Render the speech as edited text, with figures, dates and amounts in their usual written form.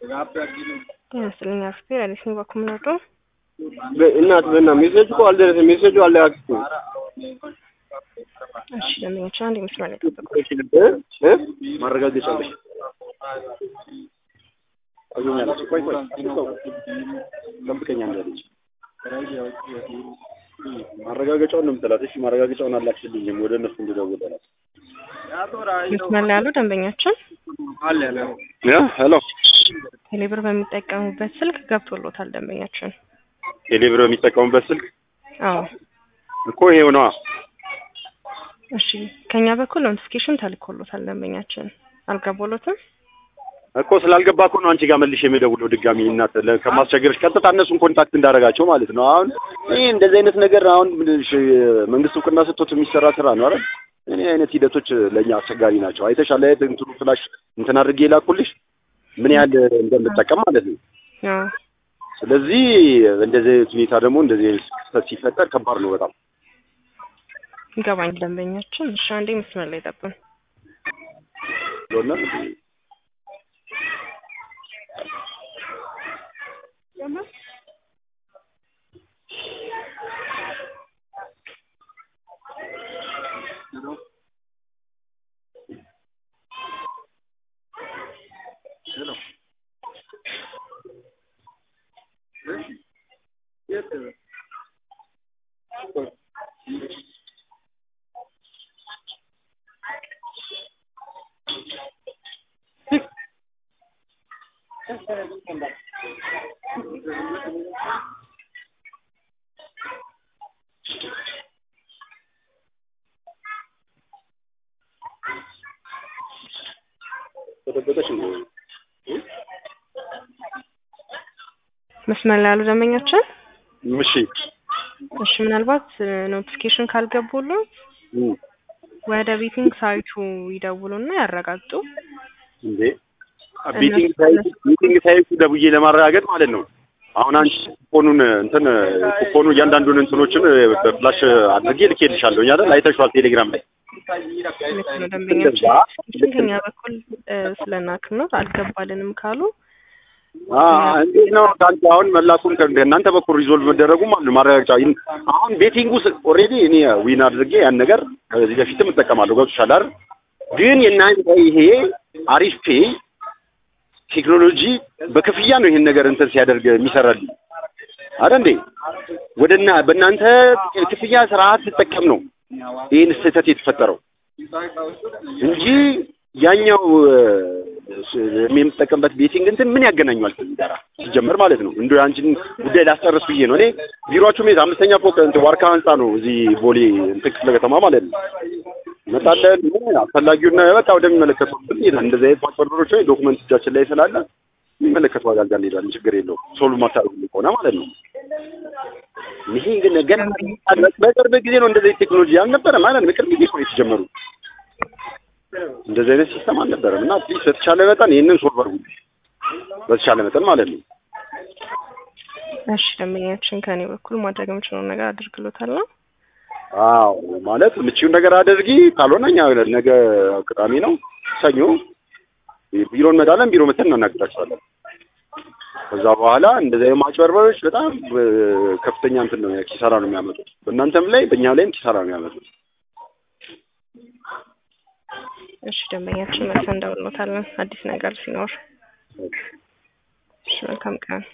ስለኛ አፍቴር አዲስ ነው ባኩምናቶ እናት በእና ሜሴጅ እኮ አልደረሰ ሜሴጁ አላክኩ። እሺ ለምንቻ አንድ መስመር ላይ ተጠቅቆ ማረጋገጫለሽ አገኛለሽ። ቆይ ጠብቀኛ እንዳለች ማረጋገጫውን ነው የምትላት። እሺ ማረጋገጫውን አላክሽልኝም ወደ እነሱ እንድደውልላት። መስመር ላይ ያሉ ደንበኛችን አለ ሄሎ ቴሌብር በሚጠቀሙበት ስልክ ገብቶሎታል ደንበኛችን። ቴሌብር በሚጠቀሙበት ስልክ አዎ እኮ ይሄው ነው። እሺ ከኛ በኩል ኖቲፊኬሽን ተልኮሎታል ደንበኛችን። አልገባሎትም እኮ ስላልገባ እኮ ነው አንቺ ጋር መልሼ የምደውለው ድጋሚ እናት ከማስቸገርሽ ቀጥታ እነሱን ኮንታክት እንዳደረጋቸው ማለት ነው። አሁን ይሄ እንደዚህ አይነት ነገር አሁን መንግስት እውቅና ሰጥቶት የሚሰራ ስራ ነው አይደል? እኔ አይነት ሂደቶች ለኛ አስቸጋሪ ናቸው። አይተሻል ላይ እንትኑ ፍላሽ እንትን አድርጌ ላኩልሽ ምን ያህል እንደምጠቀም ማለት ነው። አዎ ስለዚህ እንደዚህ ሁኔታ ደግሞ እንደዚህ ክስተት ሲፈጠር ከባድ ነው በጣም ገባኝ ደንበኛችን። እሺ አንዴ መስመር ላይ ጠብቁን። ዶና መስመር ላይ ያሉ ደንበኛችን እሺ ምናልባት ኖቲፊኬሽን ካልገቡሎት ወደ ቤቲንግ ሳይቱ ይደውሉና ያረጋግጡ። እንዴ ቤቲንግ ሳይቱ ደውዬ ለማረጋገጥ ማለት ነው። አሁን አንቺ ኩፖኑ እያንዳንዱን እንትኖችን በፍላሽ አድርጌ ልኬልሻለሁ አይደል? አይተሽዋል ቴሌግራም ላይ ደንበኛችን ከኛ በኩል ስለናክኖት አልገባልንም ካሉ እንዴት ነው ታንተ አሁን መላኩን ከእናንተ በኩል ሪዞልቭ መደረጉ ማለት ማረጋገጫ አሁን ቤቲንግ ውስጥ ኦሬዲ እኔ ዊን አድርጌ ያን ነገር ከዚህ በፊትም እጠቀማለሁ ገብቶሻል አይደል? ግን የእናንተ ይሄ አሪፍ ፔይ ቴክኖሎጂ በክፍያ ነው ይሄን ነገር እንትን ሲያደርግ የሚሰራልኝ አይደል እንዴ? በእናንተ ክፍያ ስርዓት ተጠቀም ነው ይሄን ስህተት የተፈጠረው እንጂ ያኛው የምጠቀምበት ቤቲንግ እንትን ምን ያገናኛል ጋራ ሲጀመር ማለት ነው። እንደው አንቺን ጉዳይ ላስጨርስ ብዬ ነው። እኔ ቢሮአችሁ ሜት 5ኛ ፎቅ እንትን ዋርካ ህንጻ ነው እዚህ ቦሌ እንትን ክፍለ ከተማ ማለት ነው። መጣለን አስፈላጊውና በቃ ወደሚመለከተው እንደዚህ አይነት ፓስፖርቶች ወይ ዶክመንት እጃችን ላይ ስላለ የሚመለከተው አጋር ጋር እንሄዳለን። ችግር የለውም። ሶልቭ ማሳረፍ ሆነ ማለት ነው። ይሄ ግን ገና በቅርብ ጊዜ ነው እንደዚህ ቴክኖሎጂ አልነበረ ማለት ነው። በቅርብ ጊዜ ነው የተጀመሩ እንደዚህ አይነት ሲስተም አልነበረም። እና ፕሊዝ በተቻለ መጠን ይሄንን ሶልቭ አድርጉ በተቻለ መጠን ማለት ነው። እሺ ደንበኛችን ከኔ በኩል ማድረግ የምችለው ነገር አድርግሎታል ነው። አዎ ማለት ምቺው ነገር አድርጊ። ካልሆነኛ ነገ ቅዳሜ ነው ሰኞ ቢሮ እንመጣለን። ቢሮ መተን እናናግራችኋለን። ከዛ በኋላ እንደዚህ ማጭበርበሮች በጣም ከፍተኛ እንትን ነው ኪሳራ ነው የሚያመጡት። በእናንተም ላይ በእኛ ላይም ኪሳራ ነው የሚያመጡት። እሺ ደንበኛችን መልሰን እንደውሎታለን አዲስ ነገር ሲኖር። እሺ መልካም ቀን።